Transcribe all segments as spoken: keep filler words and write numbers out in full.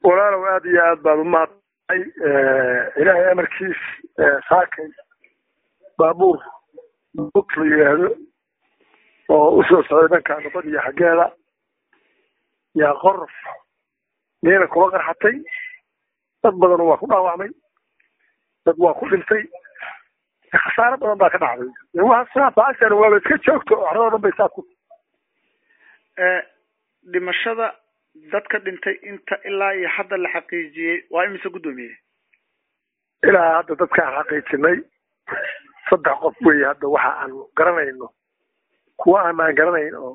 walaalow aad iyo aad baad u mahadsantahay ilaahay amarkiis saakay baabuur buk la yidhaahdo oo u soo socday dhanka nabad iyo xaggeeda yaa qorof meela kula qarxatay dad badan waa ku dhaawacmay dad waa ku dhintay khasaare badan baa ka dhacday waasaabaashan waaba iska joogto waxrada dhan bay saa ku dhimashada dadka dhintay inta ilaa iyo hadda la xaqiijiyey waa imise guddoomiye ilaa hadda dadkaan xaqiijinay saddex qof weeye hadda waxa aan garanayno kuwa aanaan garanayn oo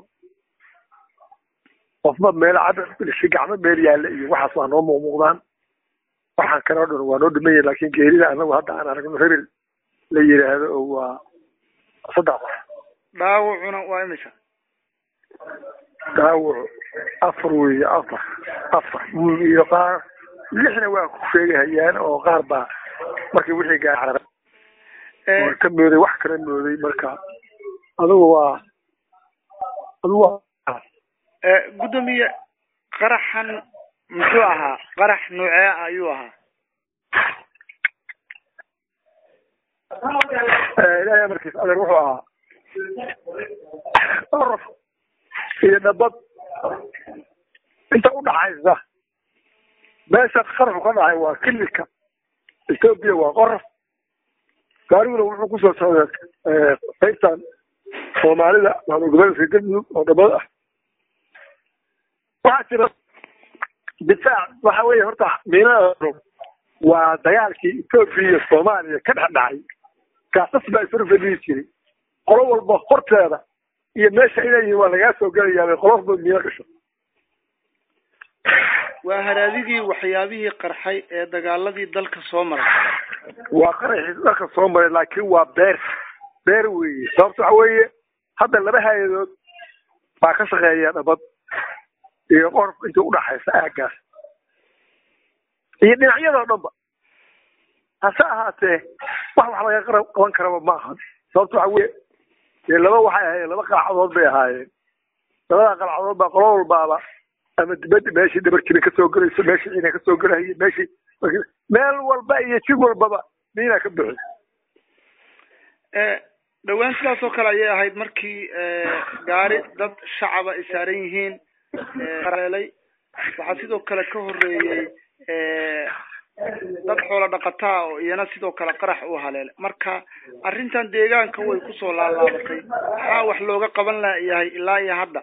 qofba meel cadsi gacmo meel yaalla iyo waxaas waa noo muuqmuuqdaan waxaan kaloo dhan waa noo dhimanya laakiin geerida anagu hadda aan aragno hebel la yidhaahdo oo waa saddex qof dhaawacuna waa imisa dhaawacu afar weeye afar afar iyo qaar lixna waa ku sheegahayaan oo qaar baa markii wixii gaara oo ka mooday wax kala mooday marka adigu waa adigu waa guddoomiye qaraxan muxuu ahaa qarax noocee ayuu ahaa ilaahay amarkiis adeer wuxuu ahaa qorof iyo nabad inta u dhaxaysa meesha qaraxu ka dhacay waa kililka Ethiopia waa qorof gaariguna wuxuu ku soo socday qaybtan Soomaalida waa gobolka Galmudug oo nabad ah waxaa jira difaac waxa weeye horta miinada waa dagaalkii Ethiopia iyo Soomaaliya ka dhex dhacay kaasas baa isku fadhiyi jiray qolo walba horteeda iyo meesha inay waa laga soo galayaa qolofba miina gasho waa haraadidii waxyaabihii qarxay ee dagaaladii dalka soo maray waa qarxay dalka soo maray laakiin waa beer beer weeye sababta waxa weeye hadda laba hay'adood baa ka shaqeeya nabad iyo qorof inta u dhaxaysa aagaas iyo dhinacyada dhanba hase ahaatee wax wax laga qaban karaba ma aha sababta waxa weeye ee laba waxay ahaayeen laba qalcadood bay ahaayeen labada qalcadood baa qolo walbaaba ama dibadda meeshii dabarkina ka soo galayso meeshii ciidan ka soo galaya meeshii meel walba iyo jid walbaba miina ka bixi ee dhawaan sidaas oo kale ayay ahayd markii gaari dad shacaba ay saaran yihiin qareelay waxaa sidoo kale ka horeeyay dad xoolo dhaqataa oo iyana sidoo kale qarax u haleelay marka arrintan deegaanka way ku soo laalaabatay waxa wax looga qaban lahayahay ilaa iyo hadda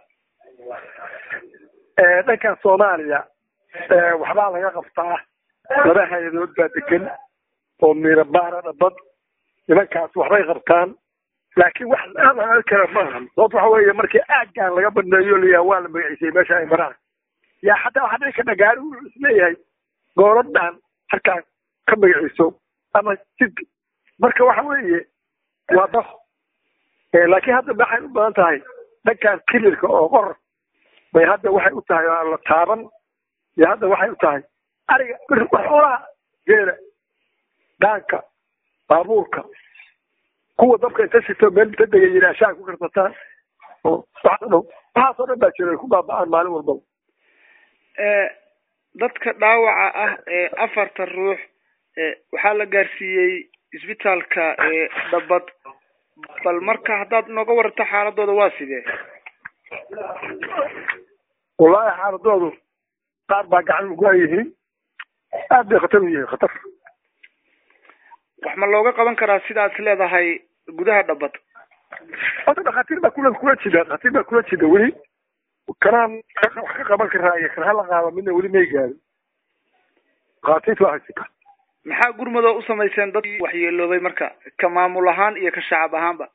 ee dhanka Soomaaliya ee waxba laga qabtaa laba hay'adood baa degan oo miira baarada bad nimankaas waxbay qabtaan laakiin wax aan kala fahmin sababta waxa weeye markii aaggan laga badneeyo liya waa la magaciisay meesha ay maraan yaa xataa waxa dhici karta gaari uu isleeyahay gooladan halkaa ka magaciiso ama jid marka waxa weeye waa daf ee laakiin hadda waxay u badan tahay dhankan kililka oo qor bay hadda waxay u tahay la taaban iyo hadda waxay u tahay ariga xoolaha geela daanka baabuurka kuwa dabka inta sito meel inta degay yiraashaa ku karsataan oo waxaa soo dhan baa jiray ku baaba'aan maalin walba ee dadka dhaawaca ah ee afarta ruux ee waxaa la gaarsiiyey isbitaalka ee Dabad bal marka haddaad nooga warto xaaladooda waa sidee wallahi xaaladoodu qaar baa gacan ugu yihiin aad bay khatar u yihiin khatar wax ma looga qaban karaa sidaas leedahay gudaha Dabad hadda dhaqaatiir baa kula kula jida dhaqaatiir baa kula jida weli kanaan wax ka qaban karaa iyo kan hala qaado midna weli may gaarin dhaqaatiirtu waa haysika maxaa gurmado u samayseen dad waxyeeloobay marka ka maamul ahaan iyo ka shacab ahaanba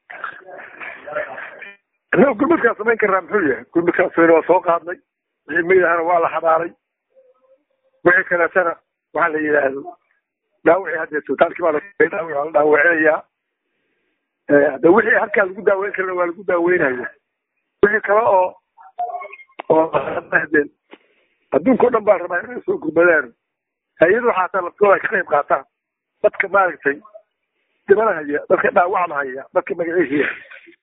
loo gurmadka samayn karaa muxuu yahay gurmadka waa soo qaadnay wixii meydahana waa la xabaaray wixii kaleetana waxaa la yidhaahdo dhaawacii hadda isbitaalkii baa la dhaawacinayaa hadda wixii halkaa lagu daaweyn karana waa lagu daaweynaya wixii kale oo oo hadeen adduunka o dhan baa rabaa inay soo gurmadaan hay-adu xataa laftooda ka qayb qaataan dadka maaragtay dhimanahaya dadka dhaawacmahaya dadka magaciisiya